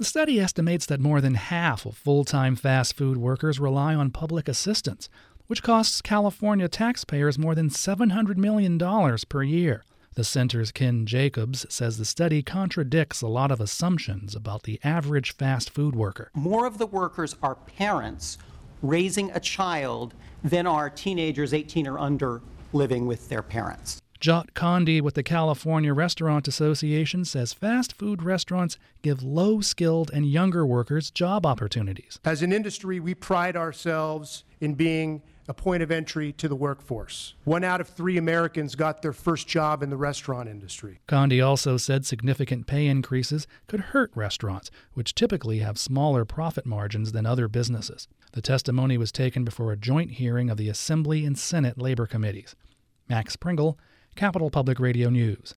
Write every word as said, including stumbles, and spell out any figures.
The study estimates that more than half of full-time fast food workers rely on public assistance, which costs California taxpayers more than seven hundred million dollars per year. The center's Ken Jacobs says the study contradicts a lot of assumptions about the average fast food worker. More of the workers are parents raising a child than are teenagers eighteen or under living with their parents. Jot Condi with the California Restaurant Association says fast food restaurants give low-skilled and younger workers job opportunities. As an industry, we pride ourselves in being a point of entry to the workforce. One out of three Americans got their first job in the restaurant industry. Condi also said significant pay increases could hurt restaurants, which typically have smaller profit margins than other businesses. The testimony was taken before a joint hearing of the Assembly and Senate Labor Committees. Max Pringle, Capital Public Radio News.